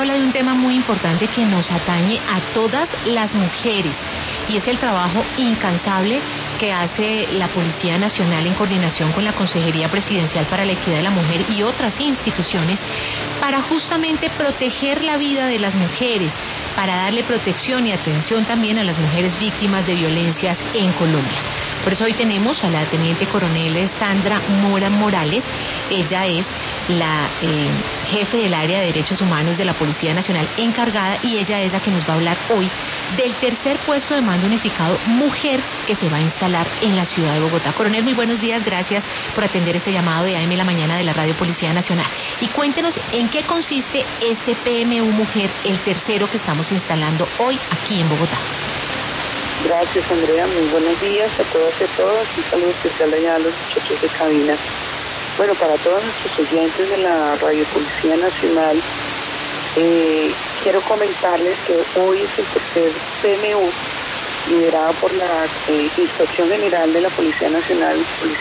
habla de un tema muy importante que nos atañe a todas las mujeres y es el trabajo incansable que hace la Policía Nacional en coordinación con la Consejería Presidencial para la Equidad de la Mujer y otras instituciones para justamente proteger la vida de las mujeres, para darle protección y atención también a las mujeres víctimas de violencias en Colombia. Por eso hoy tenemos a la Teniente Coronel Sandra Mora Morales. Ella es la jefe del área de Derechos Humanos de la Policía Nacional encargada y ella es la que nos va a hablar hoy del tercer puesto de mando unificado mujer que se va a instalar en la ciudad de Bogotá. Coronel, muy buenos días, gracias por atender este llamado de AM La Mañana de la Radio Policía Nacional. Y cuéntenos en qué consiste este PMU Mujer, el tercero que estamos instalando hoy aquí en Bogotá. Gracias, Andrea, muy buenos días a todas y a todos. Un saludo especial allá a los muchachos de cabina. Bueno, para todos nuestros oyentes de la Radio Policía Nacional, quiero comentarles que hoy es el tercer PMU liderado por la Inspección General de la Policía Nacional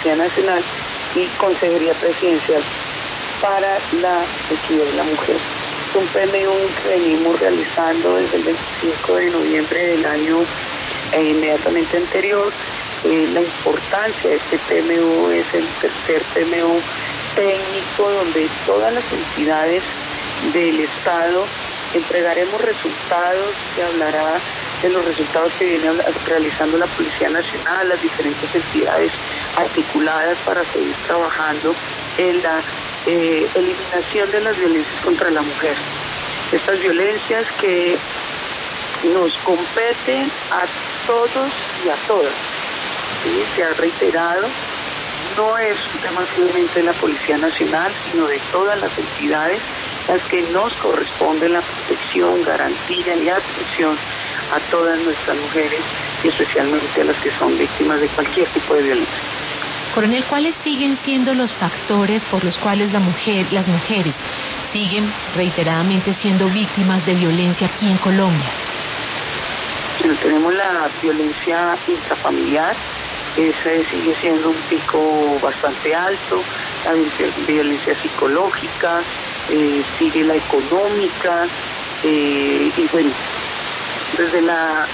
y Consejería Presidencial para la Equidad de la Mujer. Es un PMU que venimos realizando desde el 25 de noviembre del año inmediatamente anterior. La importancia de este PMU es el tercer PMU técnico donde todas las entidades del Estado entregaremos resultados. Se hablará de los resultados que viene realizando la Policía Nacional, las diferentes entidades articuladas para seguir trabajando en la eliminación de las violencias contra la mujer. Estas violencias que nos competen a todos y a todas. ¿Sí? Se ha reiterado, no es un tema solamente de la Policía Nacional, sino de todas las entidades las que nos corresponde la protección, garantía y atención a todas nuestras mujeres y especialmente a las que son víctimas de cualquier tipo de violencia. Coronel, ¿cuáles siguen siendo los factores por los cuales las mujeres siguen reiteradamente siendo víctimas de violencia aquí en Colombia? Bueno, tenemos la violencia intrafamiliar, ese sigue siendo un pico bastante alto, la violencia psicológica, sigue la económica, y bueno, desde la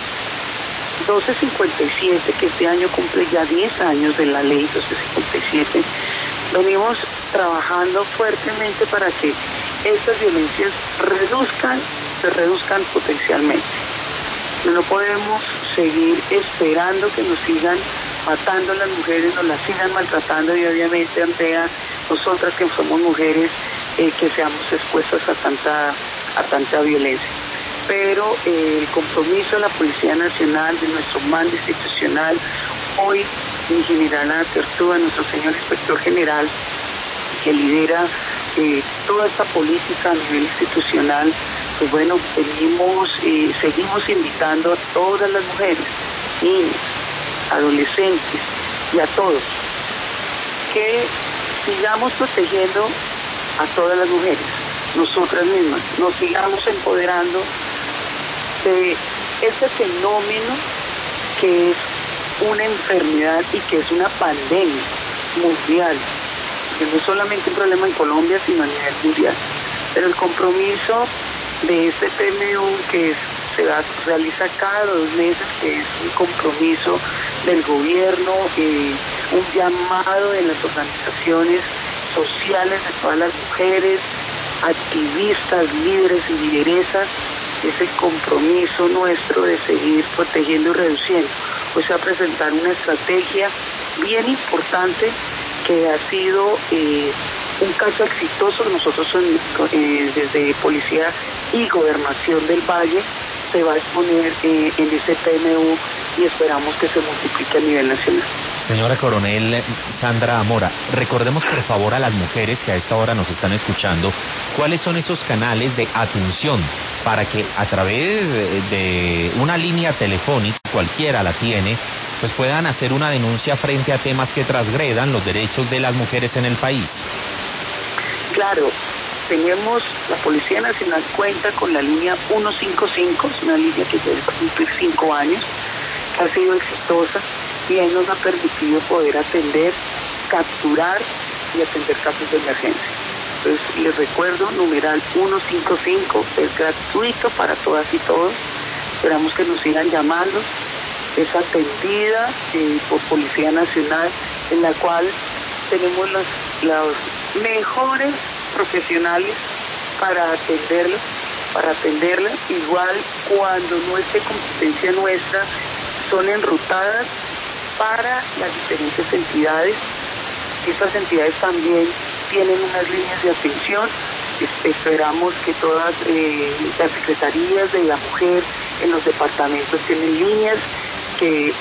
1257, que este año cumple ya 10 años de la ley 1257, venimos trabajando fuertemente para que estas violencias se reduzcan potencialmente. No podemos seguir esperando que nos sigan matando las mujeres, nos las sigan maltratando y obviamente, Andrea, nosotras que somos mujeres, que seamos expuestas a tanta violencia. Pero el compromiso de la Policía Nacional, de nuestro mando institucional, hoy mi general Atertúa, nuestro señor inspector general, que lidera toda esta política a nivel institucional, pues bueno, seguimos invitando a todas las mujeres, niñas, adolescentes y a todos, que sigamos protegiendo a todas las mujeres, nosotras mismas, nos sigamos empoderando de este fenómeno que es una enfermedad y que es una pandemia mundial, que no es solamente un problema en Colombia, sino a nivel mundial. Pero el compromiso de este PMU que se realiza cada 2 meses, que es un compromiso del gobierno, un llamado de las organizaciones sociales de todas las mujeres, activistas, líderes y lideresas, es el compromiso nuestro de seguir protegiendo y reduciendo. Pues se va a presentar una estrategia bien importante que ha sido un caso exitoso. Nosotros desde Policía y Gobernación del Valle se va a exponer en ese PMU y esperamos que se multiplique a nivel nacional. Señora Coronel Sandra Mora, recordemos por favor a las mujeres que a esta hora nos están escuchando, ¿cuáles son esos canales de atención para que a través de una línea telefónica, cualquiera la tiene, pues puedan hacer una denuncia frente a temas que transgredan los derechos de las mujeres en el país? Claro, la Policía Nacional cuenta con la línea 155, es una línea que ya va a cumplir 5 años, ha sido exitosa y ahí nos ha permitido poder atender, capturar y atender casos de emergencia. Entonces, les recuerdo, numeral 155, es gratuito para todas y todos. Esperamos que nos sigan llamando. Es atendida por Policía Nacional, en la cual tenemos los mejores profesionales para atenderla. Igual, cuando no es de competencia nuestra, son enrutadas para las diferentes entidades. Estas entidades también tienen unas líneas de atención. Esperamos que todas las secretarías de la mujer en los departamentos tienen líneas que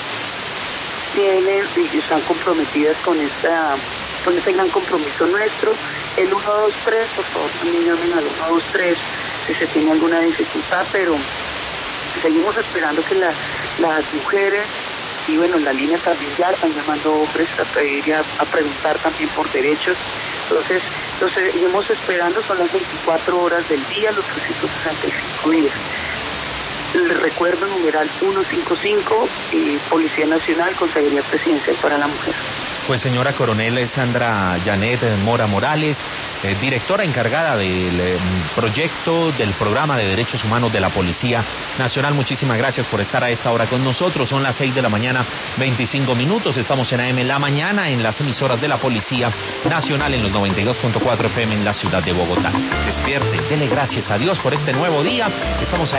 están comprometidas con este gran compromiso nuestro. El 123, por favor, también llamen al 123 si se tiene alguna dificultad, pero seguimos esperando que las mujeres, y bueno, en la línea también ya están llamando hombres a pedir, a preguntar también por derechos. Entonces, seguimos esperando, son las 24 horas del día, los 365 días. Les recuerdo, numeral 155, Policía Nacional, Consejería Presidencial para la Mujer. Pues señora coronel Sandra Janet Mora Morales, directora encargada del proyecto del programa de derechos humanos de la Policía Nacional, muchísimas gracias por estar a esta hora con nosotros. Son las 6 de la mañana, 25 minutos. Estamos en AM La Mañana, en las emisoras de la Policía Nacional, en los 92.4 FM en la ciudad de Bogotá. Despierte, dele gracias a Dios por este nuevo día. Estamos ahí.